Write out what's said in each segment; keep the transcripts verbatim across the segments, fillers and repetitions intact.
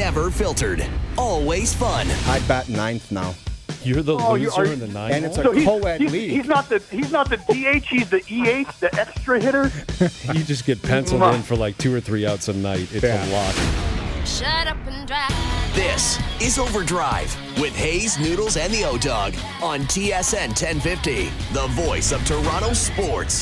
never filtered, always fun. I bat ninth now. You're the Oh, you- loser are you- in the ninth. And it's a So he's, co-ed he's, league. he's not the he's not the D H. He's the E H, the extra hitter. You just get penciled in for like two or three outs a night. It's Yeah. a lot. Shut up and drive. This is Overdrive with Hayes, Noodles, and the O-Dog on T S N ten fifty, the voice of Toronto sports.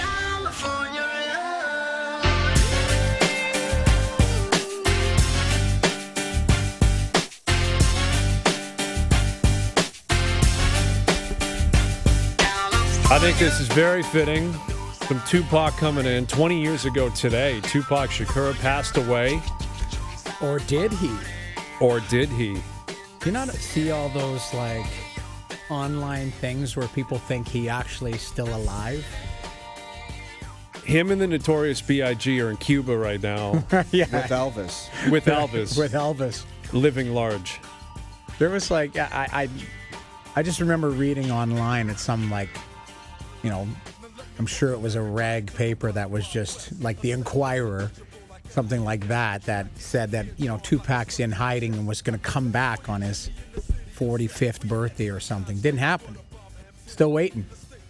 I think this is very fitting. From Tupac coming in twenty years ago today. Tupac Shakur passed away, Or did he? or did he? Do you not see all those like online things where people think he actually is still alive? Him and the Notorious B I G are in Cuba right now Yeah, with Elvis. with Elvis with Elvis. living large. There was like I, I, I just remember reading online at some like, you know, I'm sure it was a rag paper that was just like the Inquirer, something like that, that said that you know Tupac's in hiding and was going to come back on his forty-fifth birthday or something. Didn't happen. Still waiting.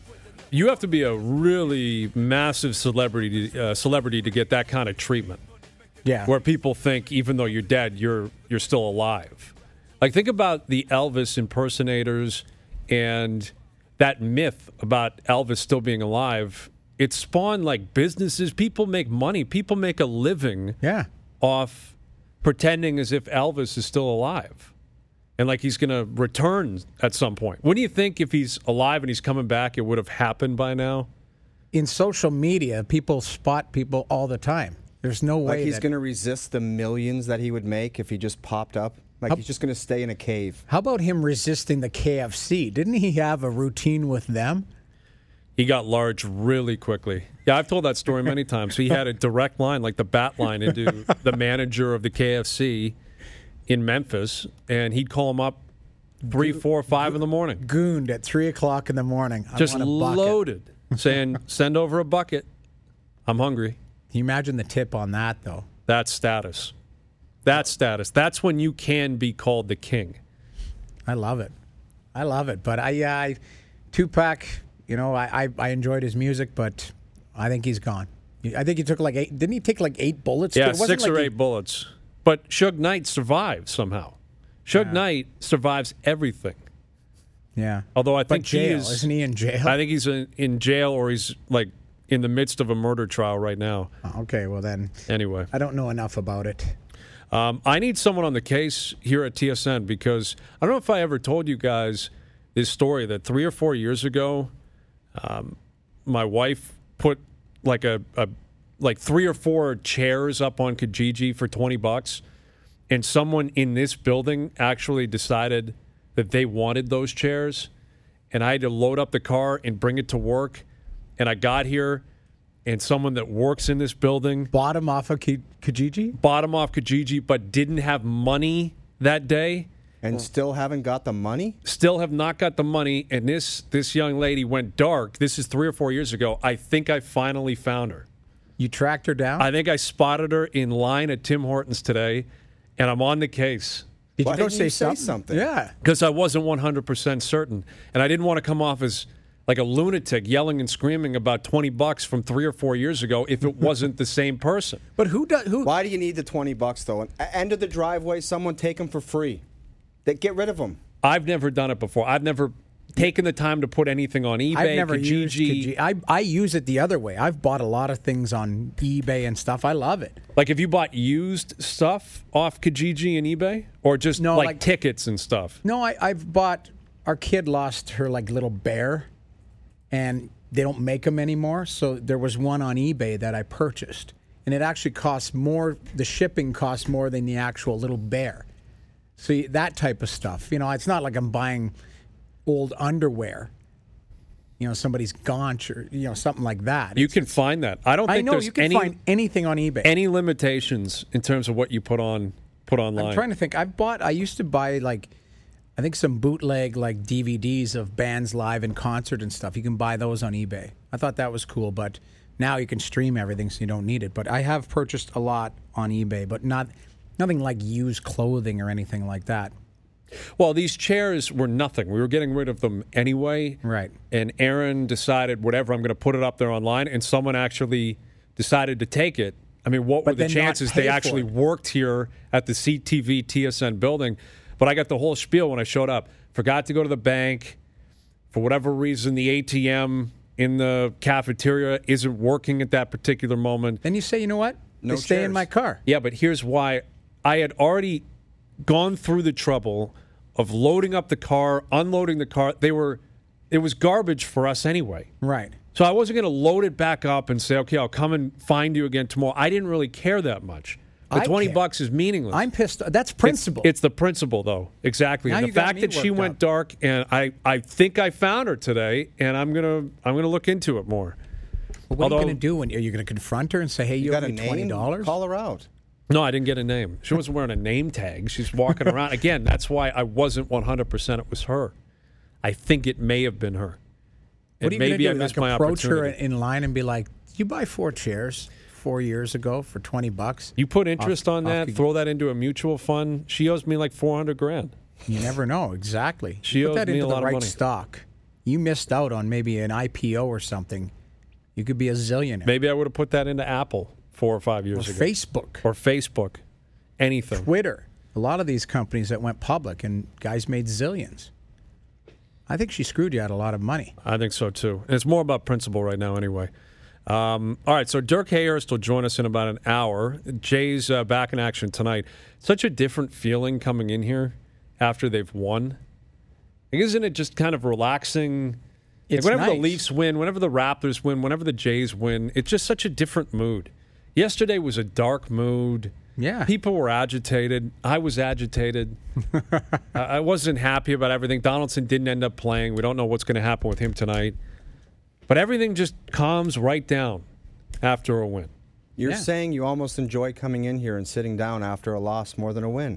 You have to be a really massive celebrity uh, celebrity to get that kind of treatment, Yeah. where people think even though you're dead, you're you're still alive. Like think about the Elvis impersonators and that myth about Elvis still being alive. It spawned like businesses. People make money. People make a living Yeah. off pretending as if Elvis is still alive and like he's going to return at some point. Wouldn't you think if he's alive and he's coming back, it would have happened by now? In social media, people spot people all the time. There's no way Like he's that- going to resist the millions that he would make if he just popped up. Like How- he's just going to stay in a cave. How about him resisting the K F C? Didn't he have a routine with them? He got large really quickly. Yeah, I've told that story many times. He had a direct line, like the bat line, into the manager of the K F C in Memphis, and he'd call him up three, four, five in the morning. Gooned at three o'clock in the morning. I Just want a bucket. loaded, saying, send over a bucket. I'm hungry. Can you imagine the tip on that, though? That's status. That's status. That's when you can be called the king. I love it. I love it. But I, yeah, I Tupac, you know, I, I, I enjoyed his music, but I think he's gone. I think he took like eight. Didn't he take like eight bullets? Yeah, It wasn't six like or he- eight bullets. But Suge Knight survived somehow. Suge Yeah. Knight survives everything. Yeah. Although I But think he jail. is, Isn't he in jail? I think he's in, in jail or he's like in the midst of a murder trial right now. Oh, okay, well then, Anyway, I don't know enough about it. um, I need someone on the case here at T S N because I don't know if I ever told you guys this story that three or four years ago, um, my wife put like a, a like three or four chairs up on Kijiji for twenty bucks, and someone in this building actually decided that they wanted those chairs, and I had to load up the car and bring it to work, and I got here, and someone that works in this building Bottom off of Ki- Kijiji? bought them off Kijiji but didn't have money that day, And still haven't got the money? still have not got the money, and this this young lady went dark. This is three or four years ago. I think I finally found her. You tracked her down? I think I spotted her in line at Tim Hortons today, and I'm on the case Did Why you go didn't say you say something? something? Yeah. because I wasn't one hundred percent certain, and I didn't want to come off as like a lunatic yelling and screaming about twenty bucks from three or four years ago if it wasn't the same person. But who does who? Why do you need the twenty bucks, though? At the end of the driveway, someone take them for free. They get rid of them. I've never done it before. I've never taken the time to put anything on eBay, I've never Kijiji. used Kijiji. I I use it the other way. I've bought a lot of things on eBay and stuff. I love it. Like, have you bought used stuff off Kijiji and eBay, or just No, like, like- tickets and stuff? No, I, I've bought. Our kid lost her like little bear, and they don't make them anymore. So there was one on eBay that I purchased, and it actually costs more. The shipping costs more than the actual little bear. See, that type of stuff. You know, it's not like I'm buying old underwear. You know, somebody's gaunch or you know something like that. You It's- can find that. I don't I think know there's you can any find anything on eBay. any limitations in terms of what you put on put online. I'm trying to think. I've bought. I used to buy like, I think some bootleg like D V Ds of bands live in concert and stuff. You can buy those on eBay. I thought that was cool, but now you can stream everything, so you don't need it. But I have purchased a lot on eBay, but not Nothing like used clothing or anything like that. Well, these chairs were nothing. We were getting rid of them anyway. Right. And Aaron decided, whatever, I'm going to put it up there online, and someone actually decided to take it. I mean, what But were the then not chances pay they for actually it? worked here at the C T V T S N building? But I got the whole spiel when I showed up. Forgot to go to the bank. For whatever reason, the A T M in the cafeteria isn't working at that particular moment. Then you say, you know what? No they stay in chairs. my car. Yeah, but here's why. I had already gone through the trouble of loading up the car, unloading the car. They were, it was garbage for us anyway. Right. So I wasn't going to load it back up and say, okay, I'll come and find you again tomorrow. I didn't really care that much. The I twenty care. bucks is meaningless. I'm pissed. That's It's- principle. It's, the principle, though. Exactly. Now And the you got fact me that she worked went up. dark, and I, I think I found her today, and I'm gonna I'm gonna look into it more. But what are although- you going to do? When, are you going to confront her and say, hey, you, You owe got a me twenty name? dollars? Call her out. No, I didn't get a name. She wasn't wearing a name tag. She's walking around. Again, that's why I wasn't one hundred percent it was her. I think it may have been her. What And are you maybe going I to missed do? Like my approach her opportunity. in line and be like, did you buy four chairs four years ago for twenty bucks? You put interest Off- on off that, you- throw that into a mutual fund. She owes me like four hundred grand. You never know. Exactly. She you owes put that me into a the lot of right money. stock. You missed out on maybe an I P O or something. You could be a zillionaire. Maybe I would have put that into Apple four or five Or years ago. Facebook. Or Facebook. Anything. Twitter. A lot of these companies that went public and guys made zillions. I think she screwed you out a lot of money. I think so, too. And it's more about principle right now anyway. Um, all right, so Dirk Hayhurst will join us in about an hour. Jay's uh, back in action tonight. Such a different feeling coming in here after they've won. Like, isn't it just kind of relaxing? Like, It's whenever the nice. Leafs win, whenever the Raptors win, whenever the Jays win, it's just such a different mood. Yesterday was a dark mood. Yeah. People were agitated. I was agitated. I I wasn't happy about everything. Donaldson didn't end up playing. We don't know what's going to happen with him tonight. But everything just calms right down after a win. You're Yeah. saying you almost enjoy coming in here and sitting down after a loss more than a win.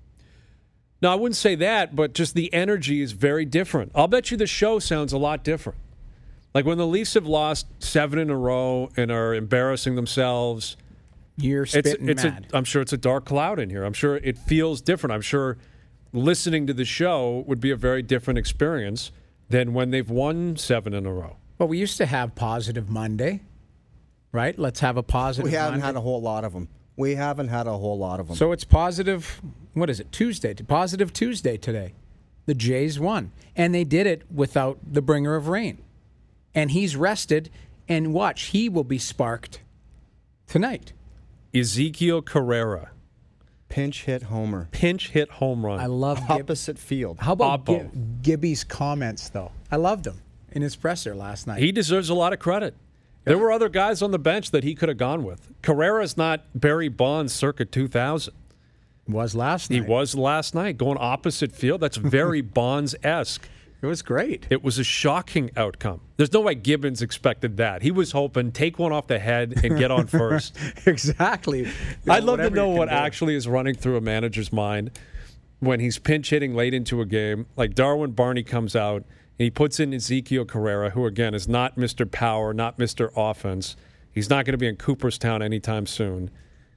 No, I wouldn't say that, but just the energy is very different. I'll bet you the show sounds a lot different. Like when the Leafs have lost seven in a row and are embarrassing themselves, You're it's spitting it's mad. a, I'm sure it's a dark cloud in here. I'm sure it feels different. I'm sure listening to the show would be a very different experience than when they've won seven in a row. Well, we used to have Positive Monday, right? Let's have a positive We haven't Monday. had a whole lot of them. We haven't had a whole lot of them. So it's positive, what is it, Tuesday? Positive Tuesday today. The Jays won. And they did it without the bringer of rain. And he's rested, and watch, he will be sparked tonight. Ezekiel Carrera, Pinch hit homer. pinch hit home run. I love Gib- Opposite field. How about Oppo. Gib- Gibby's comments, though? I loved him in his presser last night. He deserves a lot of credit. There were other guys on the bench that he could have gone with. Carrera's not Barry Bonds circa two thousand. was last night. He was last night going opposite field. That's very Bonds-esque. It was great. It was a shocking outcome. There's no way Gibbons expected that. He was hoping take one off the head and get on first. Exactly. I'd love to Whatever know you what can do. actually is running through a manager's mind when he's pinch hitting late into a game. Like Darwin Barney comes out and he puts in Ezekiel Carrera, who again is not Mister Power, not Mister Offense. He's not going to be in Cooperstown anytime soon.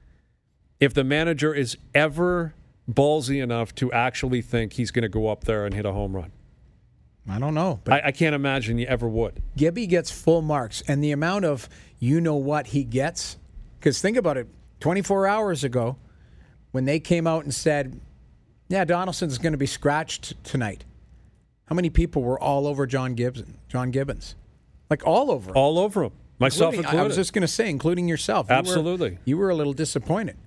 If the manager is ever ballsy enough to actually think he's going to go up there and hit a home run, I don't know. But I, I can't imagine you ever would. Gibby gets full marks, and the amount of you know what he gets, because think about it, twenty-four hours ago, when they came out and said, yeah, Donaldson's going to be scratched tonight, how many people were all over John Gibson, John Gibbons? Like all over him. All over him, myself Including- included. I was just going to say, including yourself. You were- Absolutely. you were a little disappointed.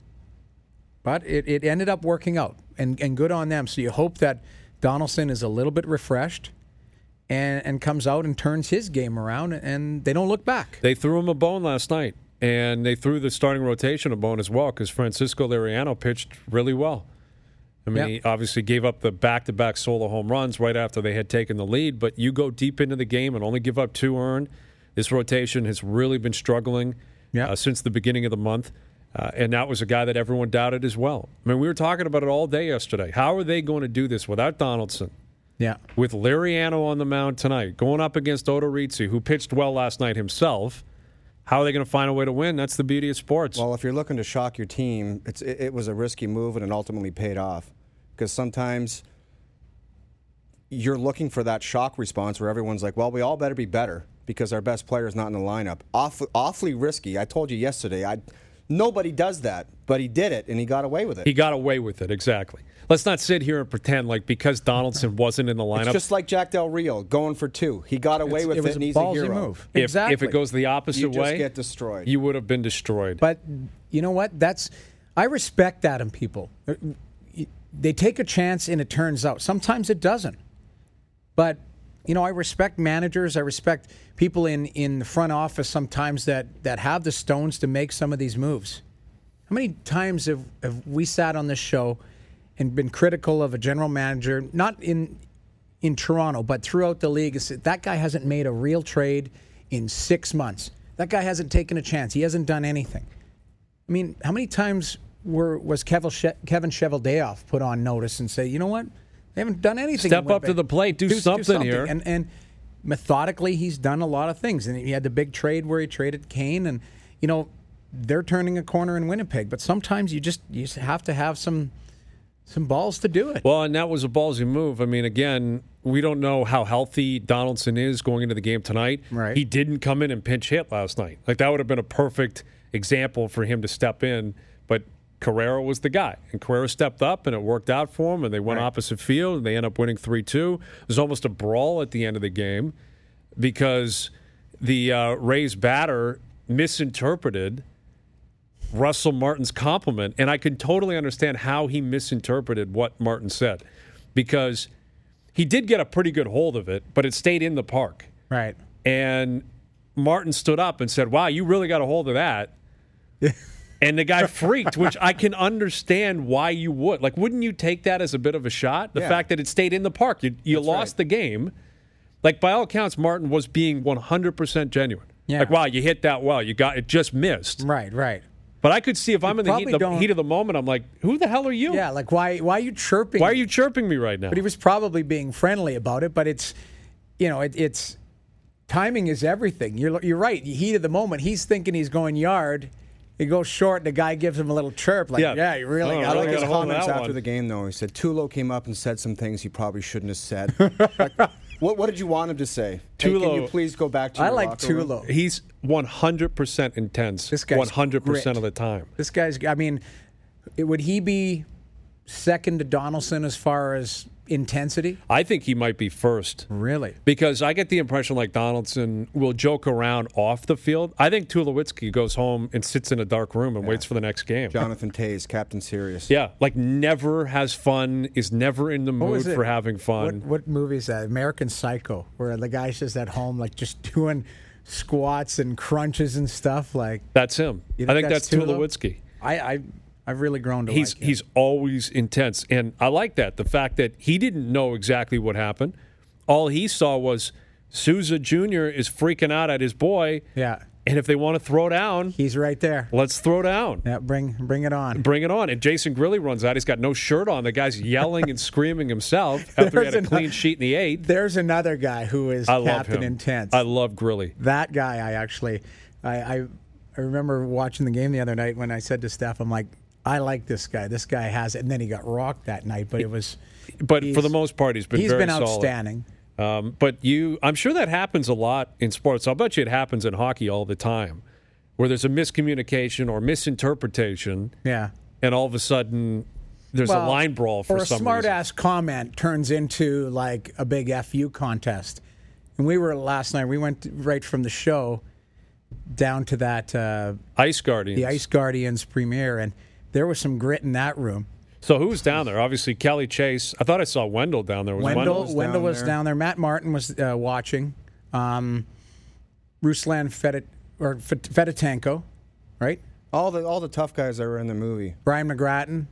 But it, it ended up working out, and, and good on them. So you hope that Donaldson is a little bit refreshed and, and comes out and turns his game around, and they don't look back. They threw him a bone last night, and they threw the starting rotation a bone as well because Francisco Liriano pitched really well. I mean, Yeah. he obviously gave up the back-to-back solo home runs right after they had taken the lead, but you go deep into the game and only give up two earned. This rotation has really been struggling Yeah. uh, since the beginning of the month, uh, and that was a guy that everyone doubted as well. I mean, we were talking about it all day yesterday. How are they going to do this without Donaldson? Yeah. With Liriano on the mound tonight, going up against Odorizzi, who pitched well last night himself, how are they going to find a way to win? That's the beauty of sports. Well, if you're looking to shock your team, it's, it, it was a risky move and it ultimately paid off. Because sometimes you're looking for that shock response where everyone's like, well, we all better be better because our best player is not in the lineup. Awfully, awfully risky. I told you yesterday, I, nobody does that, but he did it, and he got away with it. He got away with it, exactly. Let's not sit here and pretend like because Donaldson wasn't in the lineup. It's just like Jack Del Rio going for two. He got away It's, with it it, was and a he's a ballsy hero. move. If, exactly. if it goes the opposite You just way, get destroyed. you would have been destroyed. But you know what? That's I respect that in people. They take a chance and it turns out. Sometimes it doesn't. But, you know, I respect managers. I respect people in, in the front office sometimes that, that have the stones to make some of these moves. How many times have, have we sat on this show and been critical of a general manager, not in in Toronto, but throughout the league, and said, that guy hasn't made a real trade in six months. That guy hasn't taken a chance. He hasn't done anything. I mean, how many times were was Kevin She- Kevin Cheveldayoff put on notice and say, you know what? They haven't done anything. Step in up to the plate. Do, do something, do something here. And, and methodically, he's done a lot of things. And he had the big trade where he traded Kane. And, you know, they're turning a corner in Winnipeg. But sometimes you just you just have to have some some balls to do it. Well, and that was a ballsy move. I mean, again, we don't know how healthy Donaldson is going into the game tonight. Right. He didn't come in and pinch hit last night. Like, that would have been a perfect example for him to step in. But Carrera was the guy. And Carrera stepped up, and it worked out for him, and they went Right. opposite field, and they end up winning three two. It was almost a brawl at the end of the game because the uh, Rays batter misinterpreted Russell Martin's compliment, and I can totally understand how he misinterpreted what Martin said, because he did get a pretty good hold of it, but it stayed in the park. Right. And Martin stood up and said, wow, you really got a hold of that. And the guy freaked, which I can understand why you would. Like, wouldn't you take that as a bit of a shot? The Yeah. fact that it stayed in the park. You, you That's lost right. the game. Like, by all accounts, Martin was being one hundred percent genuine. Yeah. Like, wow, you hit that well. You got it just missed. Right, right. But I could see if I'm in the heat, probably the don't- heat of the moment, I'm like, who the hell are you? Yeah, like why why are you chirping? Why are you chirping me right now? But he was probably being friendly about it. But it's, you know, it, it's timing is everything. You're you're right. Heat of the moment. He's thinking he's going yard. He goes short. The guy gives him a little chirp. Like, Yeah. yeah, you really Oh, got I really like to his got a hold of comments that after one. the game, though. He said Tulo came up and said some things he probably shouldn't have said. Like, what, what did you want him to say? Hey, can Tulo- you please go back to I your like locker room? Tulo. He's one hundred percent intense. This guy's one hundred percent of grit. the time. This guy's. I mean, it- would he be second to Donaldson as far as intensity? I think he might be first. Really? Because I get the impression like Donaldson will joke around off the field. I think Tulowitzki goes home and sits in a dark room and waits for the next game. Jonathan Tays, Captain Serious. Yeah, like never has fun, is never in the What was mood it? for having fun. What, what movie is that? American Psycho, where the guy's just at home, like just doing squats and crunches and stuff. Like, That's him. You I think think that's, that's Tulo? Tulowitzki. I, I, I've really grown to He's like him. he's always intense, and I like that. The fact that he didn't know exactly what happened. All he saw was Souza Junior is freaking out at his boy. Yeah. And if they want to throw down, He's right there. let's throw down. Yeah, bring bring it on. Bring it on. And Jason Grilly runs out. He's got no shirt on. The guy's yelling and screaming himself after he There's had a ano- clean sheet in the eighth. There's another guy who is I love Captain him. Intense. I love Grilly. that guy, I actually, I, I, I remember watching the game the other night when I said to Steph, I'm like, I like this guy. This guy has it. And then he got rocked that night, but it was. But he's- for the most part, he's been he's very been solid. outstanding. Um, but you, I'm sure that happens a lot in sports. I'll bet you it happens in hockey all the time, where there's a miscommunication or misinterpretation, Yeah. and all of a sudden there's a Well, line brawl for or a some smart reason. ass comment turns into like a big F U contest. And we were last night. We went right from the show down to that uh, Ice Guardians. the Ice Guardians premiere, and there was some grit in that room. So who was down there? Obviously Kelly Chase. I thought I saw Wendell down there. Was Wendell, Wendell? Wendell was, down down, there. there. Matt Martin was uh, watching. Um, Ruslan Fedot, or Fed- Fedotenko, right? All the all the tough guys that were in the movie. Brian McGrattan.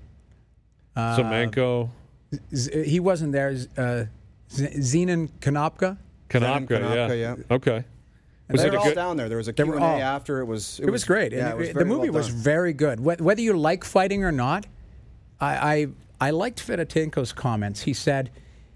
Semenko, Z- he wasn't there. Uh, Z- Zenon Konopka. Kanopka, Konopka, yeah. yeah. Okay. Was They it were a all good? down there. There was a They Q were and A all- after. It was. It was great. Yeah, It- it was it- very the movie well was done. very good. Wh- Whether you like fighting or not, I I, I liked Fedotenko's comments. He said,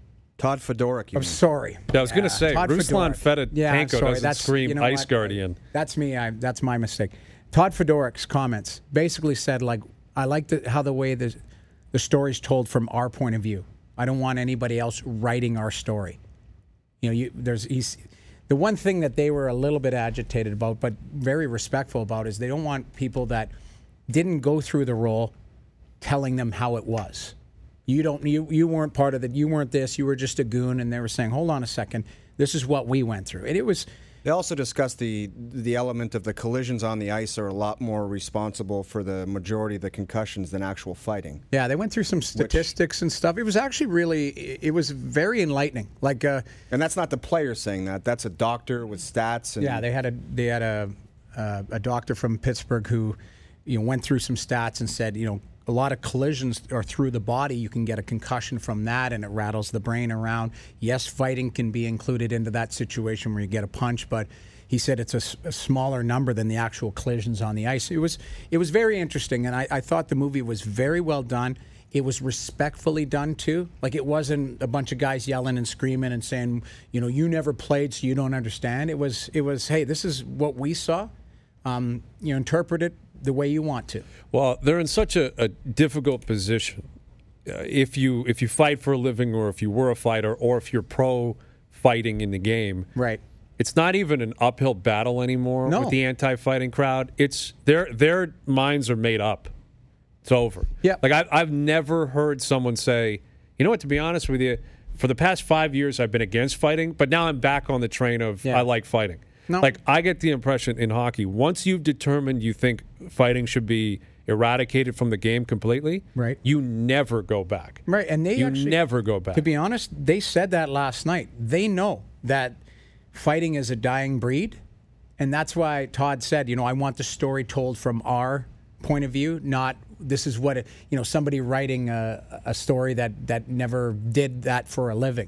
Todd Fedoruk. You I'm mean. sorry. Yeah, I was going to say, Todd Ruslan Fedoruk. Fedotenko sorry, doesn't scream you know Ice what? Guardian. That's me. I, that's my mistake. Todd Fedoruk's comments basically said, like, I like the, how the way the, the story's told from our point of view. I don't want anybody else writing our story. You know, you, there's he's, the one thing that they were a little bit agitated about, but very respectful about, is they don't want people that didn't go through the role telling them how it was. You don't. You you weren't part of it. You weren't this. You were just a goon. And they were saying, "Hold on a second. This is what we went through." And it was. They also discussed the the element of the collisions on the ice are a lot more responsible for the majority of the concussions than actual fighting. Yeah, they went through some statistics Which, and stuff. It was actually really. It was very enlightening. Like. Uh, and that's not the player saying that. That's a doctor with stats. And yeah, they had a they had a uh, a doctor from Pittsburgh who, you know, went through some stats and said, you know, a lot of collisions are through the body. You can get a concussion from that, and it rattles the brain around. Yes, fighting can be included into that situation where you get a punch, but he said it's a, a smaller number than the actual collisions on the ice. It was it was very interesting, and I, I thought the movie was very well done. It was respectfully done, too. Like, it wasn't a bunch of guys yelling and screaming and saying, you know, you never played, so you don't understand. It was, it was hey, this is what we saw. Um, you know, interpret it the way you want to. Well, they're in such a, a difficult position. Uh, if you if you fight for a living, or if you were a fighter, or if you're pro fighting in the game, right? It's not even an uphill battle anymore no. with the anti-fighting crowd. It's their their minds are made up. It's over. Yeah. Like I, I've never heard someone say, you know what? To be honest with you, for the past five years, I've been against fighting, but now I'm back on the train of yeah. I like fighting. No. Like, I get the impression in hockey, once you've determined you think fighting should be eradicated from the game completely, right, you never go back. Right, and they you actually, never go back. To be honest, they said that last night. They know that fighting is a dying breed, and that's why Todd said, you know, I want the story told from our point of view, not this is what, it, you know, somebody writing a, a story that, that never did that for a living.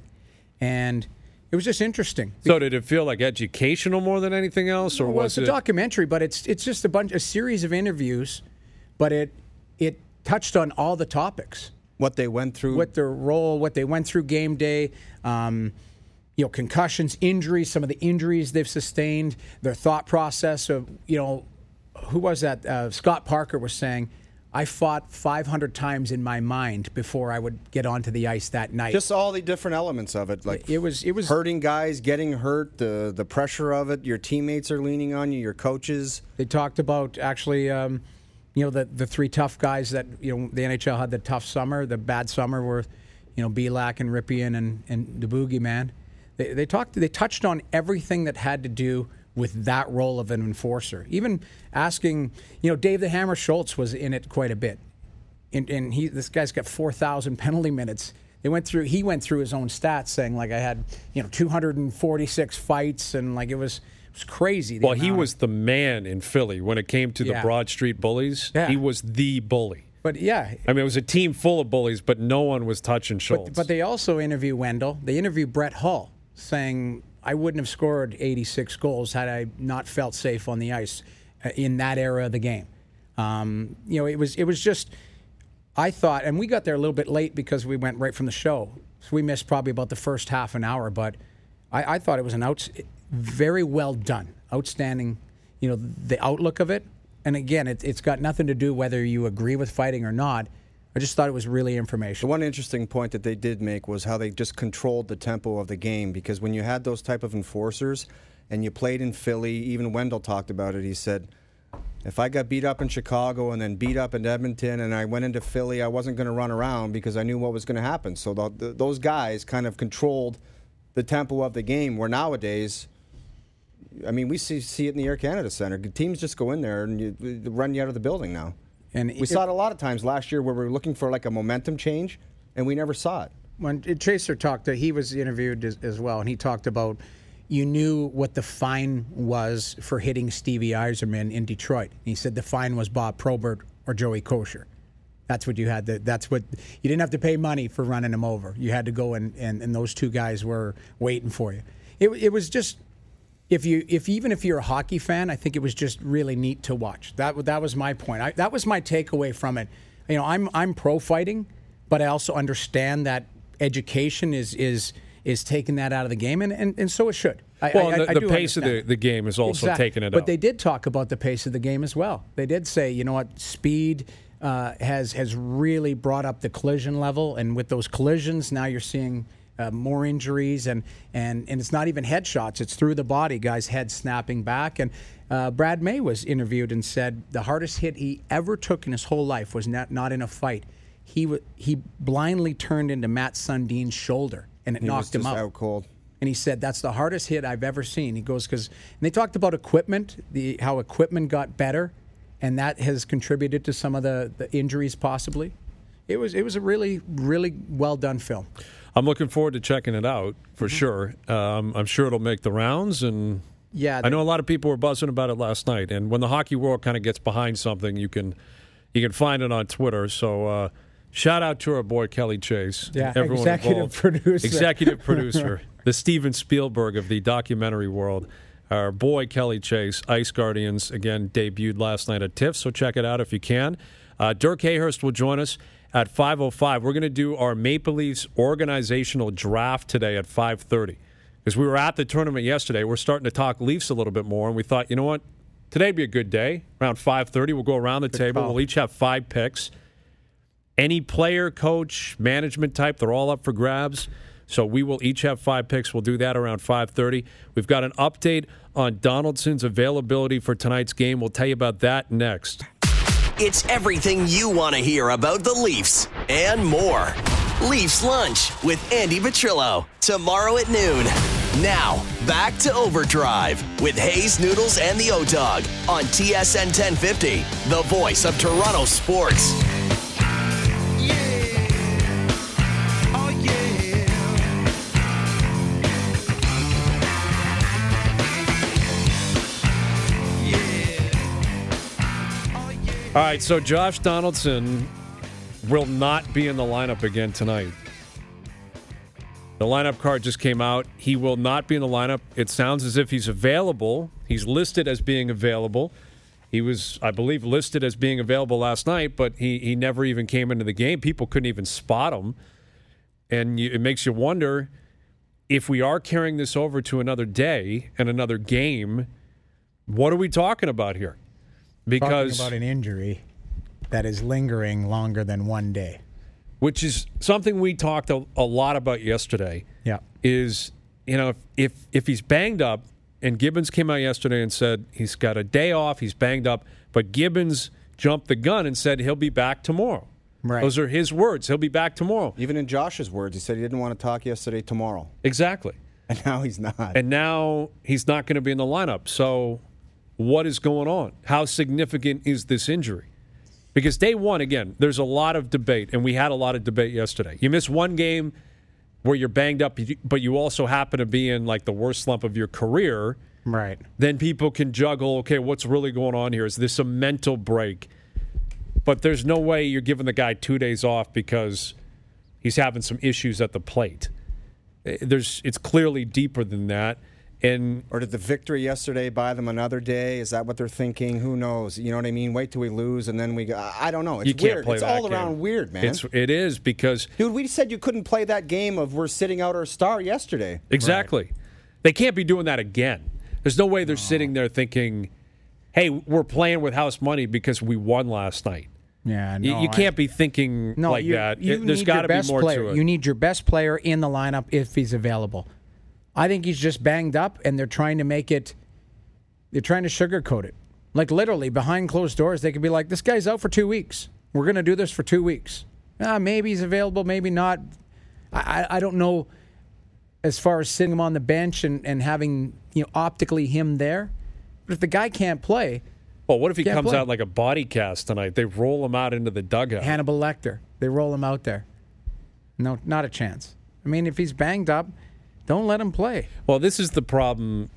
And it was just interesting. So did it feel like educational more than anything else, or well, was it's a it documentary? But it's it's just a bunch, a series of interviews, but it it touched on all the topics. What they went through, what their role, what they went through game day, um, you know, concussions, injuries, some of the injuries they've sustained, their thought process of, you know, who was that? Uh, Scott Parker was saying, I fought five hundred times in my mind before I would get onto the ice that night. Just all the different elements of it, like it was, it was hurting guys, getting hurt, the the pressure of it. Your teammates are leaning on you, your coaches. They talked about actually, um, you know, the the three tough guys that, you know, the N H L had the tough summer, the bad summer were, you know, Belak and Ripien and and the Boogeyman. They they talked, they touched on everything that had to do with that role of an enforcer. Even asking, you know, Dave the Hammer Schultz was in it quite a bit. And, and he, this guy's got four thousand penalty minutes. They went through, he went through his own stats saying, like, I had, you know, two hundred forty-six fights, and, like, it was, it was crazy. Well, he was the man in Philly when it came to the yeah. Broad Street Bullies. Yeah. He was the bully. But, yeah. I mean, it was a team full of bullies, but no one was touching Schultz. But, but they also interview Wendell. They interview Brett Hull, saying, I wouldn't have scored eighty-six goals had I not felt safe on the ice in that era of the game. Um, you know, it was it was just, I thought, and we got there a little bit late because we went right from the show, so we missed probably about the first half an hour. But I, I thought it was an out, very well done, outstanding. You know, the outlook of it, and again, it, it's got nothing to do whether you agree with fighting or not. I just thought it was really informational. The one interesting point that they did make was how they just controlled the tempo of the game, because when you had those type of enforcers and you played in Philly, even Wendell talked about it. He said, if I got beat up in Chicago and then beat up in Edmonton and I went into Philly, I wasn't going to run around because I knew what was going to happen. So the, the, those guys kind of controlled the tempo of the game, where nowadays, I mean, we see, see it in the Air Canada Centre. Teams just go in there and you, they run you out of the building now. And we it, saw it a lot of times last year where we were looking for like a momentum change, and we never saw it. When Chaser talked, he was interviewed as, as well, and he talked about, you knew what the fine was for hitting Stevie Yzerman in Detroit. And he said the fine was Bob Probert or Joey Kosher. That's what you had to, that's what, you didn't have to pay money for running him over. You had to go and, and, and those two guys were waiting for you. It, it was just, If you, if even if you're a hockey fan, I think it was just really neat to watch. That that was my point. I, that was my takeaway from it. You know, I'm I'm pro fighting, but I also understand that education is is is taking that out of the game, and, and, and so it should. I, Well, I, the, I the do pace of the, understand. the game is also Exactly. taking it but out. they did talk about the pace of the game as well. They did say, you know what, speed uh, has has really brought up the collision level, and with those collisions, now you're seeing uh, more injuries, and, and, and it's not even headshots. It's through the body, guys' heads snapping back. And uh, Brad May was interviewed and said the hardest hit he ever took in his whole life was not, not in a fight. He w- he blindly turned into Matt Sundin's shoulder, and it He was knocked him just out. out cold. And he said, that's the hardest hit I've ever seen. He goes, because they talked about equipment, the how equipment got better, and that has contributed to some of the, the injuries possibly. It was it was a really, really well done film. I'm looking forward to checking it out for sure. Um, I'm sure it'll make the rounds, and Yeah, I know a lot of people were buzzing about it last night. And when the hockey world kind of gets behind something, you can you can find it on Twitter. So uh, shout out to our boy Kelly Chase, Yeah, everyone executive involved. producer. executive producer, the Steven Spielberg of the documentary world. Our boy Kelly Chase, Ice Guardians, again debuted last night at TIFF. So check it out if you can. Uh, Dirk Hayhurst will join us at five oh five. We're going to do our Maple Leafs organizational draft today at five thirty. Because we were at the tournament yesterday, we're starting to talk Leafs a little bit more, and we thought, you know what, today'd be a good day. Around five thirty, we'll go around the table. call. We'll each have five picks. Any player, coach, management type, they're all up for grabs. So we will each have five picks. We'll do that around five thirty. We've got an update on Donaldson's availability for tonight's game. We'll tell you about that next. It's everything you want to hear about the Leafs and more. Leafs Lunch with Andy Petrillo, tomorrow at noon. Now, back to Overdrive with Hayes, Noodles, and the O-Dog on T S N ten fifty, the voice of Toronto sports. All right, so Josh Donaldson will not be in the lineup again tonight. The lineup card just came out. He will not be in the lineup. It sounds as if he's available. He's listed as being available. He was, I believe, listed as being available last night, but he, he never even came into the game. People couldn't even spot him. And you, it makes you wonder if we are carrying this over to another day and another game, what are we talking about here? Because Talking about an injury that is lingering longer than one day. which is something we talked a, a lot about yesterday. Yeah. Is, you know, if, if if he's banged up, and Gibbons came out yesterday and said he's got a day off, he's banged up, but Gibbons jumped the gun and said he'll be back tomorrow. Right. Those are his words. He'll be back tomorrow. Even in Josh's words, he said he didn't want to talk yesterday, tomorrow. Exactly. And now he's not. And now he's not going to be in the lineup. So what is going on? How significant is this injury? Because day one, again, there's a lot of debate, and we had a lot of debate yesterday. You miss one game where you're banged up, but you also happen to be in like the worst slump of your career. Right. Then people can juggle, okay, what's really going on here? Is this a mental break? But there's no way you're giving the guy two days off because he's having some issues at the plate. There's, it's clearly deeper than that. And Or did the victory yesterday buy them another day? Is that what they're thinking? Who knows? You know what I mean? Wait till we lose and then we go. I don't know. It's you can't weird. play It's that all game. around weird, man. It's, it is because Dude, we said you couldn't play that game of we're sitting out our star yesterday. exactly. They can't be doing that again. There's no way they're sitting there thinking, hey, we're playing with house money because we won last night. Yeah, You, no, you I- can't be thinking No, like you, that. You It- there's need got your to be best more player. to it. You need your best player in the lineup if he's available. I think he's just banged up, and they're trying to make it. They're trying to sugarcoat it. Like literally behind closed doors, they could be like, "This guy's out for two weeks. We're going to do this for two weeks. Ah, maybe he's available, maybe not. I, I I don't know. As far as sitting him on the bench and, and having you know optically him there, but if the guy can't play, well, what if he can't comes play. out like a body cast tonight? They roll him out into the dugout. Hannibal Lecter. They roll him out there. No, not a chance. I mean, if he's banged up, don't let him play. Well, this is the problem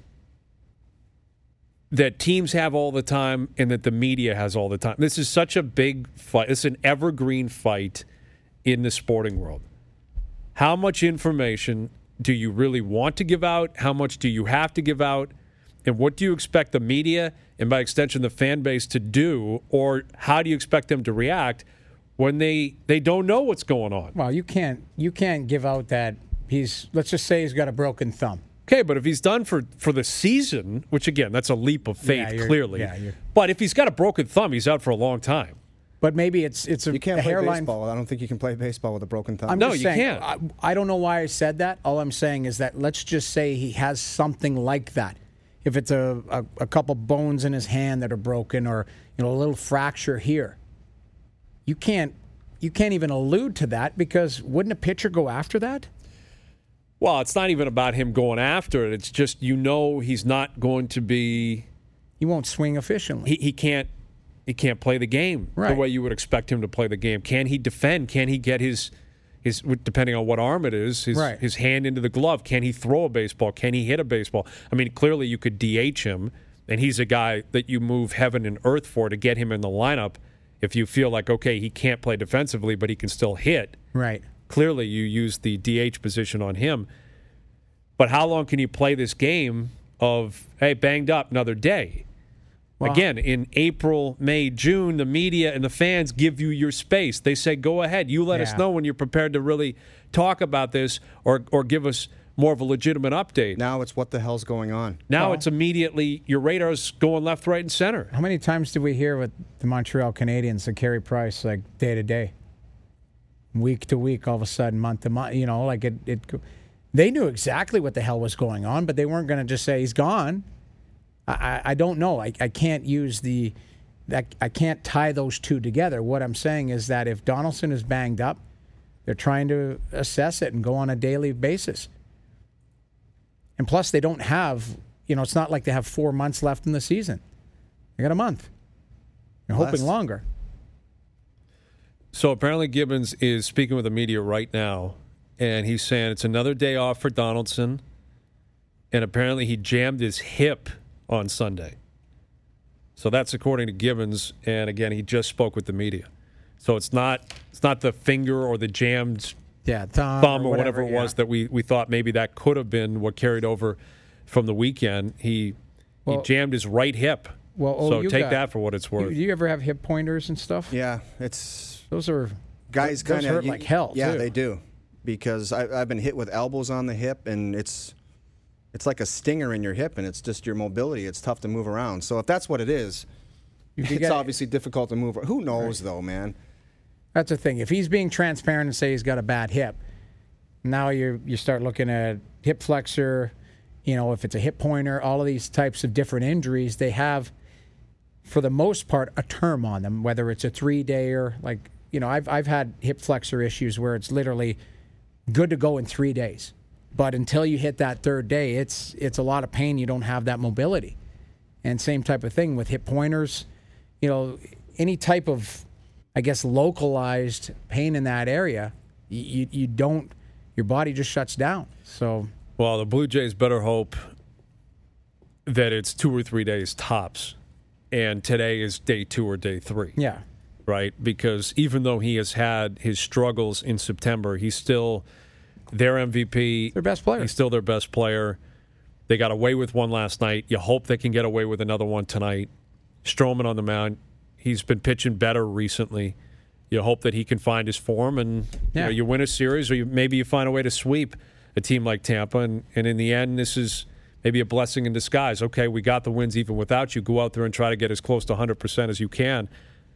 that teams have all the time and that the media has all the time. This is such a big fight. It's an evergreen fight in the sporting world. How much information do you really want to give out? How much do you have to give out? And what do you expect the media and by extension the fan base to do? Or how do you expect them to react when they, they don't know what's going on? Well, you can't you can't give out that He's let's just say he's got a broken thumb. Okay, but if he's done for, for the season, which again, that's a leap of faith, Yeah, you're- clearly. yeah, you're- But if he's got a broken thumb, he's out for a long time. But maybe it's it's a, You can't a play hairline. baseball. I don't think you can play baseball with a broken thumb. I'm No, just you saying, can't. I, I don't know why I said that. All I'm saying is that let's just say he has something like that. If it's a, a, a couple bones in his hand that are broken, or you know a little fracture here, you can't you can't even allude to that, because wouldn't a pitcher go after that? Well, it's not even about him going after it. It's just, you know, he's not going to be. He won't swing efficiently. He, he can't. He can't play the game Right. the way you would expect him to play the game. Can he defend? Can he get his his depending on what arm it is, his Right. his hand into the glove? Can he throw a baseball? Can he hit a baseball? I mean, clearly you could D H him, and he's a guy that you move heaven and earth for to get him in the lineup. If you feel like, okay, he can't play defensively, but he can still hit. Right. Clearly you use the D H position on him. But how long can you play this game of, hey, banged up, another day? Well, Again, in April, May, June, the media and the fans give you your space. They say, go ahead. You let us Yeah. know when you're prepared to really talk about this, or or give us more of a legitimate update. Now, Now it's what the hell's going on? now it's immediately, your radar's going left, right, and center. How many times did we hear with the Montreal Canadiens and Carey Price, like day to day, week to week, all of a sudden, month to month? You know, like it. it they knew exactly what the hell was going on, but they weren't going to just say he's gone. I, I, I don't know. I, I can't use the. That I can't tie those two together. What I'm saying is that if Donaldson is banged up, they're trying to assess it and go on a daily basis. And plus, they don't have. You know, it's not like they have four months left in the season. They got a month. They're hoping Less. longer. So apparently Gibbons is speaking with the media right now, and he's saying it's another day off for Donaldson, and apparently he jammed his hip on Sunday. So that's according to Gibbons, and again, he just spoke with the media. So it's not it's not the finger or the jammed Yeah, thumb, thumb or whatever, it yeah. was that we, we thought maybe that could have been what carried over from the weekend. He Well- he jammed his right hip. Well, oh, so you take got- that for what it's You, worth. do you ever have hip pointers and stuff? Yeah, it's Those are guys those kind of hurt like hell. Yeah, too. they do, because I, I've been hit with elbows on the hip, and it's it's like a stinger in your hip, and it's just your mobility. It's tough to move around. So if that's what it is, You it's get- obviously difficult to move. Who knows though, man? That's the thing. If he's being transparent and say he's got a bad hip, now you you start looking at hip flexor. You know, if it's a hip pointer, all of these types of different injuries, they have, for the most part, a term on them. Whether it's a three-dayer, like you know, I've I've had hip flexor issues where it's literally good to go in three days, but until you hit that third day, it's it's a lot of pain. You don't have that mobility, and same type of thing with hip pointers. You know, any type of, I guess, localized pain in that area, you you don't, your body just shuts down. So Well, the Blue Jays better hope that it's two or three days tops, and today is day two or day three. yeah, Right? Because even though he has had his struggles in September, he's still their M V P. their best player. He's still their best player. They got away with one last night. You hope they can get away with another one tonight. Stroman on the mound. He's been pitching better recently. You hope that he can find his form, and you, Yeah. know, you win a series, or you, maybe you find a way to sweep a team like Tampa. And, and in the end, this is maybe a blessing in disguise. Okay, we got the wins even without you. Go out there and try to get as close to one hundred percent as you can.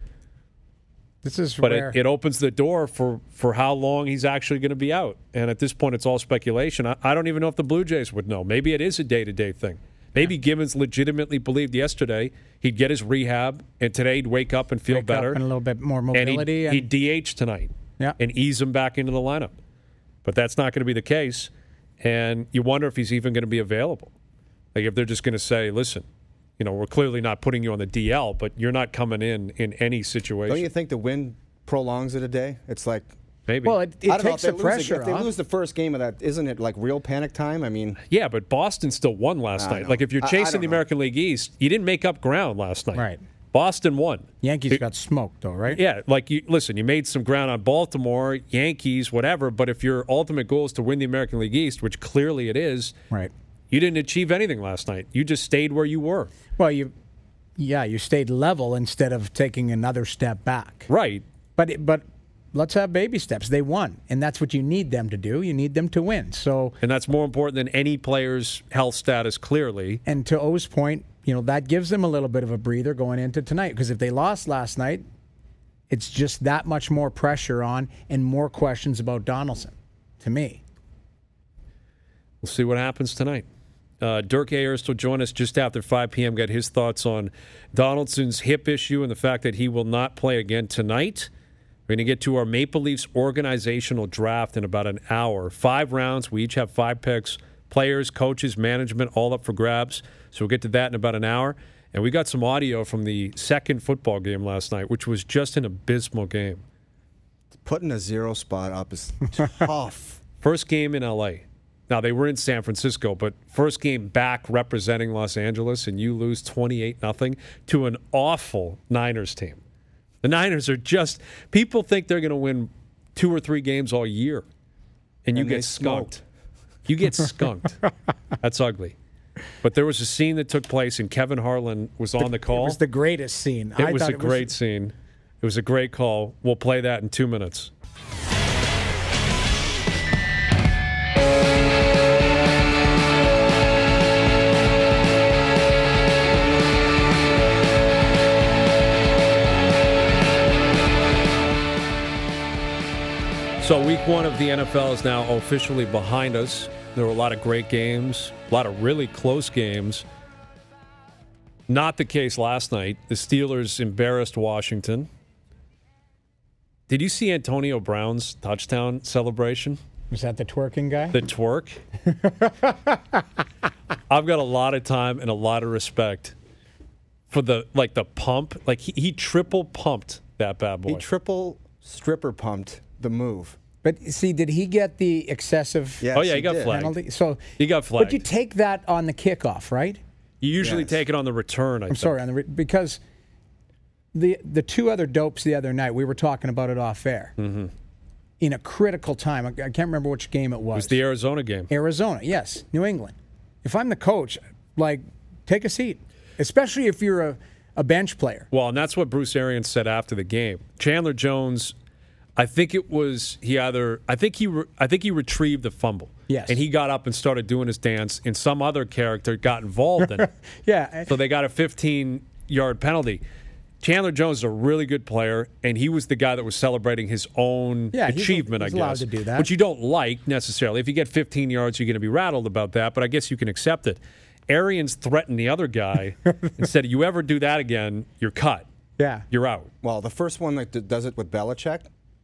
This is But where it, it opens the door for, for how long he's actually going to be out. And at this point, it's all speculation. I, I don't even know if the Blue Jays would know. Maybe it is a day-to-day thing. Maybe Gibbons legitimately believed yesterday he'd get his rehab, and today he'd wake up and feel wake up better. and a little bit more and mobility. he'd, and- he'd D H tonight Yeah. and ease him back into the lineup. But that's not going to be the case. And you wonder if he's even going to be available. Like if they're just going to say, listen, you know, we're clearly not putting you on the D L, but you're not coming in in any situation. Don't you think the wind prolongs it a day? It's like Maybe. well, it, it I don't know, takes if the they lose pressure If they off. lose the first game of that, isn't it like real panic time? I mean, Yeah, but Boston still won last I night. know. Like if you're I- I chasing don't the know. American League East, you didn't make up ground last night. Right. Boston won. Yankees It- got smoked, though, right? Yeah, like you listen, you made some ground on Baltimore, Yankees, whatever, but if your ultimate goal is to win the American League East, which clearly it is, Right. you didn't achieve anything last night. You just stayed where you were. Well, you, yeah, you stayed level instead of taking another step back. Right. But it, but let's have baby steps. They won, and that's what you need them to do. You need them to win. So, and that's more important than any player's health status, clearly. And to O's point, you know, that gives them a little bit of a breather going into tonight, because if they lost last night, it's just that much more pressure on and more questions about Donaldson, to me. We'll see what happens tonight. Uh, Dirk Ayers will join us just after five p.m. Got his thoughts on Donaldson's hip issue and the fact that he will not play again tonight. We're going to get to our Maple Leafs organizational draft in about an hour. Five rounds. We each have five picks. Players, coaches, management, all up for grabs. So we'll get to that in about an hour. And we got some audio from the second football game last night, which was just an abysmal game. Putting a zero spot up is tough. First game in L A. Now, they were in San Francisco, but first game back representing Los Angeles, and you lose twenty-eight nothing to an awful Niners team. The Niners are just – people think they're going to win two or three games all year, and you And get skunked. You get skunked. That's ugly. But there was a scene that took place, and Kevin Harlan was on the call. It was the greatest scene. It I was thought a it great was... scene. It was a great call. We'll play that in two minutes. So week one of the N F L is now officially behind us. There were a lot of great games, a lot of really close games. Not the case last night. The Steelers embarrassed Washington. Did you see Antonio Brown's touchdown celebration? Was that the twerking guy? The twerk? I've got a lot of time and a lot of respect for the like the pump. Like he, he triple pumped that bad boy. He triple stripper pumped the move. But see, did he get the excessive Yes, oh yeah, he, he got did. flagged. penalty? So He got flagged. But you take that on the kickoff, right? You usually Yes. take it on the return. I I'm think. sorry, on the re- because the the two other dopes the other night, we were talking about it off air. Mm-hmm. In a critical time, I, I can't remember which game it was. It was the Arizona game. Arizona, yes, New England. If I'm the coach, like, take a seat, especially if you're a, a bench player. Well, and that's what Bruce Arians said after the game. Chandler Jones, I think it was he either I think he re, I think he retrieved the fumble. Yes. And he got up and started doing his dance, and some other character got involved in it. Yeah. So they got a fifteen-yard penalty. Chandler Jones is a really good player, and he was the guy that was celebrating his own Yeah, he's- achievement, he's I allowed guess. to do that. Which you don't like necessarily. If you get fifteen yards, you're going to be rattled about that, but I guess you can accept it. Arians threatened the other guy and said, you ever do that again, you're cut. Yeah. You're out. Well, the first one that d- does it with Belichick,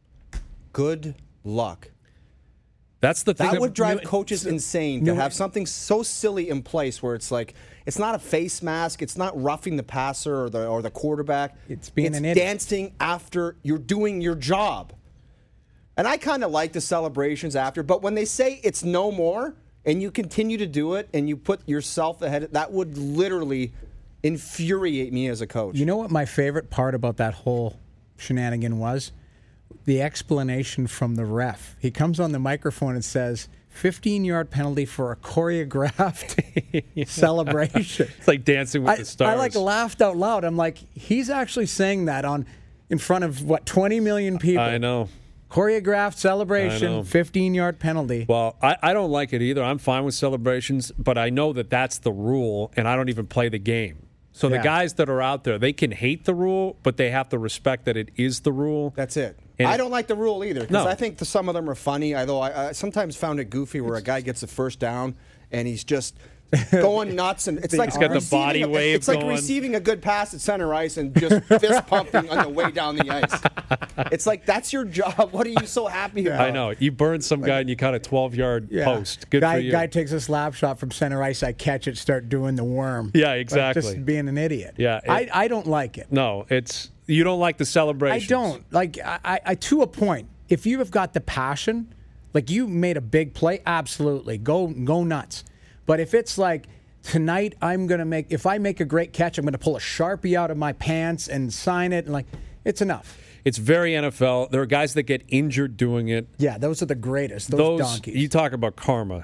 good luck. That's the thing. That would drive New- coaches insane New- to have something so silly in place where it's like it's not a face mask, it's not roughing the passer or the or the quarterback. It's being it's an idiot. dancing after you're doing your job. And I kind of like the celebrations after, but when they say it's no more and you continue to do it and you put yourself ahead, that would literally infuriate me as a coach. You know what my favorite part about that whole shenanigan was? The explanation from the ref. He comes on the microphone and says, fifteen-yard penalty for a choreographed celebration. It's like Dancing with I, the Stars. I like laughed out loud. I'm like, he's actually saying that on in front of, what, twenty million people. I know. Choreographed I know. celebration, fifteen-yard penalty. Well, I, I don't like it either. I'm fine with celebrations, but I know that that's the rule, and I don't even play the game. So the Yeah. guys that are out there, they can hate the rule, but they have to respect that it is the rule. That's it. And I it- don't like the rule either because No. I think the, some of them are funny. Although I, I sometimes found it goofy where a guy gets a first down and he's just going nuts, and it's like He's got the receiving body a, wave It's like going. receiving a good pass at center ice and just fist pumping on the way down the ice. It's like that's your job. What are you so happy about? I know. You burned some guy and you caught a twelve-yard Yeah. post. Good guy, for you. Guy takes a slap shot from center ice. I catch it, start doing the worm. Yeah, Like, exactly. just being an idiot. Yeah, it- I, I don't like it. No, it's you don't like the I celebrations. don't. Like, I, I, I, to a point, if you have got the passion, like you made a big play, absolutely. Go, go nuts. But if it's like, tonight I'm going to make, if I make a great catch, I'm going to pull a Sharpie out of my pants and sign it. And like, it's enough. It's very N F L. There are guys that get injured doing it. Yeah, those are the greatest. Those, Those donkeys. you talk about karma.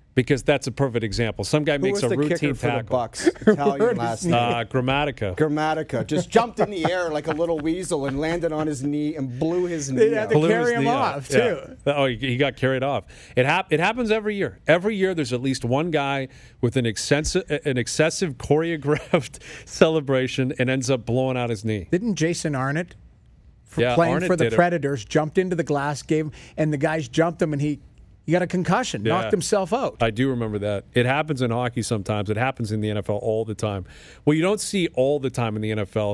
because that's a perfect example. Some guy Who makes was a the routine kicker for the tackle. Bucks? Italian last name. Uh, Grammatica. Grammatica just jumped in the air like a little weasel and landed on his knee and blew his knee They had out. to Blew carry his him knee out. off, Yeah. too. Oh, he he got carried off. It hap- It happens every year. Every year, there's at least one guy with an excessive, an excessive choreographed celebration and ends up blowing out his knee. Didn't Jason Arnott, for Yeah, playing Arnott for the did it. Predators, jumped into the glass, gave and the guys jumped him, and he, he got a concussion, Yeah. knocked himself out. I do remember that. It happens in hockey sometimes. It happens in the N F L all the time. What you don't see all the time in the N F L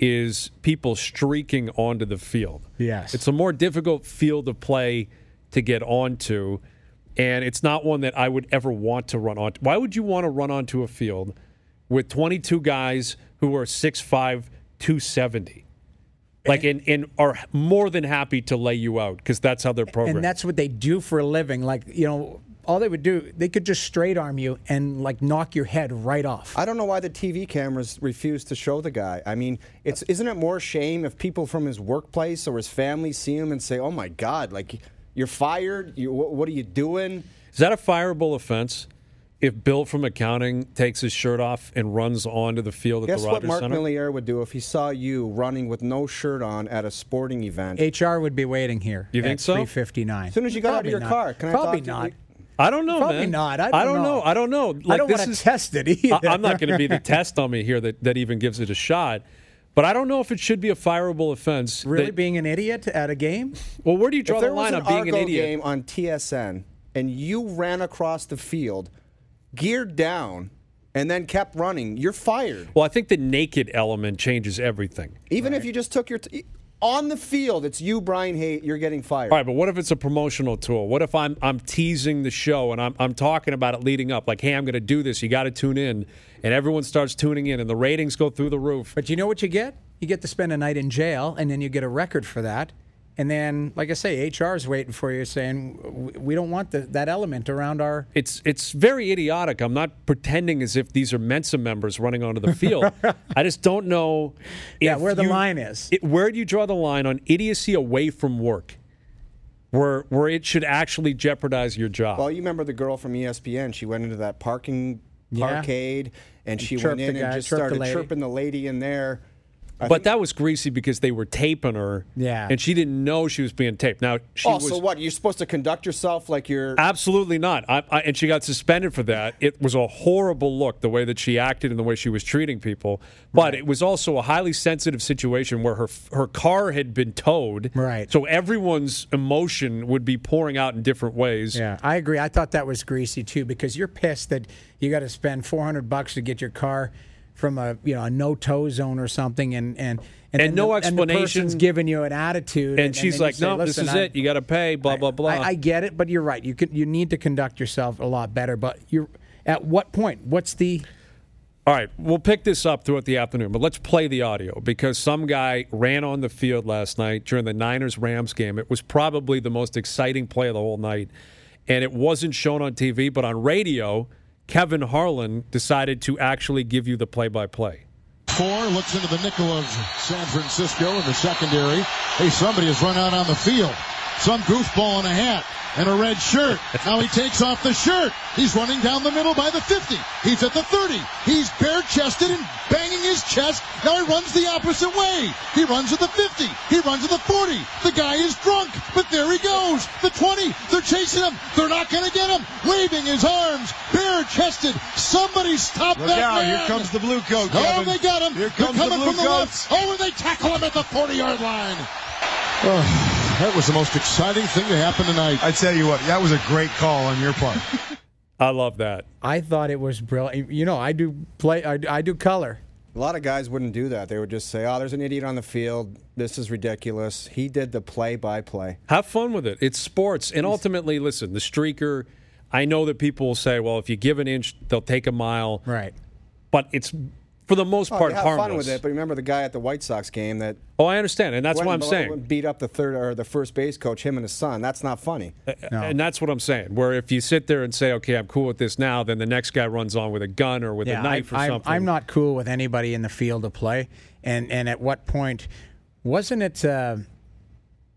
is people streaking onto the field. Yes. It's a more difficult field of play to get onto, and it's not one that I would ever want to run on. Why would you want to run onto a field with twenty-two guys who are six five, two seventy? Like, and, and are more than happy to lay you out because that's how they're programmed. And that's what they do for a living. Like, you know, all they would do, they could just straight arm you and, like, knock your head right off. I don't know why the T V cameras refuse to show the guy. I mean, it's isn't it more shame if people from his workplace or his family see him and say, "Oh my God, like you're fired. You, what, what are you doing?" Is that a fireable offense if Bill from accounting takes his shirt off and runs onto the field at Guess the what Rogers Mark Center? Milliere would do if he saw you running with no shirt on at a sporting event? H R would be waiting here. You think at so? three fifty-nine. As soon as you got Probably out of your not. car, can I Probably talk to not. you? I don't know, Probably man. not. I don't don't know. I don't know. I Like, don't this want is- to test it either. I, I'm not going to be the test dummy here that, that even gives it a shot. But I don't know if it should be a fireable offense. Really that- being an idiot at a game? well, where do you draw If the there was line an on being Argo an idiot? game on T S N and you ran across the field, geared down, and then kept running, you're fired. Well, I think the naked element changes everything. Even if you just took your t- on the field, it's you, Brian Haight. You're getting fired. All right, but what if it's a promotional tool? What if I'm I'm teasing the show and I'm I'm talking about it leading up, like, hey, I'm going to do this. You got to tune in, and everyone starts tuning in, and the ratings go through the roof. But you know what you get? You get to spend a night in jail, and then you get a record for that. And then, like I say, H R is waiting for you saying, "W- we don't want the, that element around our... It's it's very idiotic. I'm not pretending as if these are Mensa members running onto the field. I just don't know. Yeah, if where the you- line is. It, where do you draw the line on idiocy away from work, where where it should actually jeopardize your job? Well, you remember the girl from E S P N? She went into that parking Yeah. parkade, and she chirped went in the and guy, just chirped the started lady. chirping the lady in there. I but think- that was greasy because they were taping her, Yeah. and she didn't know she was being taped. Now she oh, was so what? You're supposed to conduct yourself like you're. absolutely not, I, I, and she got suspended for that. It was a horrible look the way that she acted and the way she was treating people. But it was also a highly sensitive situation where her her car had been towed, Right. So everyone's emotion would be pouring out in different ways. Yeah, I agree. I thought that was greasy, too, because you're pissed that you got to spend four hundred bucks to get your car from a you know a no-tow zone or something, and and And then no the, explanation. And the person's giving you an attitude, And she's then you like, say, "No, this "Listen, is I'm- it. You got to pay." Blah blah blah. I, I get it, but you're right. You can you need to conduct yourself a lot better. But you're at what point? What's the All right, we'll pick this up throughout the afternoon, but let's play the audio because some guy ran on the field last night during the Niners-Rams game. It was probably the most exciting play of the whole night, and it wasn't shown on T V, but on radio, Kevin Harlan decided to actually give you the play-by-play. Four looks into the nickel of San Francisco in the secondary. Hey, somebody has run out on the field. Some goofball in a hat and a red shirt. Now he takes off the shirt. He's running down the middle by the fifty. He's at the thirty. He's bare-chested and banging his chest. Now he runs the opposite way. He runs at the fifty. He runs at the forty. The guy is drunk, but there he goes. The twenty. They're chasing him. They're not going to get him. Waving his arms, bare-chested. Somebody stop Look that out, man. here comes the blue coat, Oh, Kevin. they got him. Here They're comes the coming blue from the coats. left. Oh, and they tackle him at the forty-yard line. Oh, that was the most exciting thing to happen tonight. I tell you what, that was a great call on your part. I love that. I thought it was brilliant. You know, I do play. I, I do color. A lot of guys wouldn't do that. They would just say, "Oh, there's an idiot on the field. This is ridiculous." He did the play-by-play. Have fun with it. It's sports. And ultimately, listen, the streaker, I know that people will say, well, if you give an inch, they'll take a mile. Right. But it's, for the most Oh, part, you have harmless. fun with it, but remember the guy at the White Sox game that Oh, I understand. And that's went what I'm and saying. beat up the third or the first base coach, him and his son. That's not funny. No. And that's what I'm saying. Where if you sit there and say, okay, I'm cool with this now, then the next guy runs on with a gun or with a knife I, or I'm- something. I'm not cool with anybody in the field of play. And and at what point wasn't it? Uh,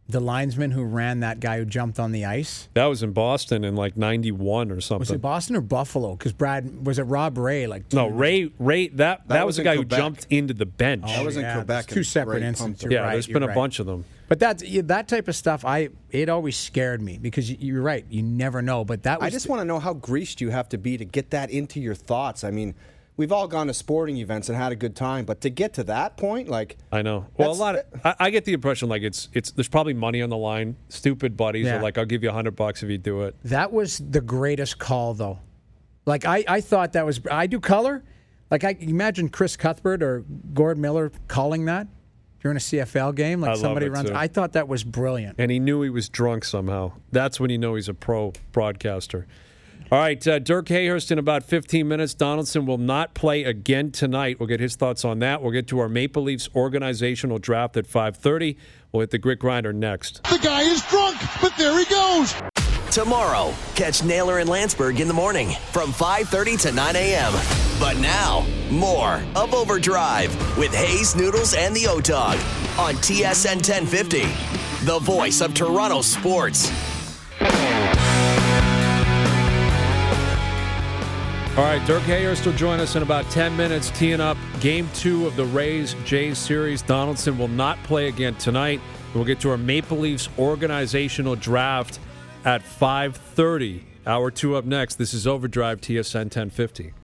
The linesman who ran that guy who jumped on the ice. That was in Boston in like ninety-one or something. Was it Boston or Buffalo? Because Brad, was it Rob Ray? Like No, Ray, Ray, that, that, That was was the in guy Quebec. who jumped into the bench. That was in yeah, Quebec. Two and separate Ray incidents. pumped You're yeah, right, there's you're been a right. bunch of them. But that's yeah, that type of stuff. I it always scared me because you- you're right. You never know. But that was I just want to know how greased you have to be to get that into your thoughts. I mean, we've all gone to sporting events and had a good time, but to get to that point, like I know. Well, a That's- lot of I, I get the impression like it's it's there's probably money on the line. Stupid buddies Yeah. are like, I'll give you a hundred bucks if you do it. that was the greatest call though. Like I, I thought that was I do color. Like I imagine Chris Cuthbert or Gord Miller calling that during a C F L game. Like I love somebody it, runs. too. I thought that was brilliant. And he knew he was drunk somehow. That's when you know he's a pro broadcaster. All right, uh, Dirk Hayhurst in about fifteen minutes. Donaldson will not play again tonight. We'll get his thoughts on that. We'll get to our Maple Leafs organizational draft at five thirty. We'll hit the Grit Grinder next. The guy is drunk, but there he goes. Tomorrow, catch Naylor and Landsberg in the morning from five thirty to nine a.m. But now, more of Overdrive with Hayes, Noodles, and the O-Dog on T S N ten fifty, the voice of Toronto sports. All right, Dirk Hayhurst will join us in about ten minutes, teeing up Game two of the Rays-Jays series. Donaldson will not play again tonight. We'll get to our Maple Leafs organizational draft at five thirty. Hour two up next. This is Overdrive, T S N ten fifty.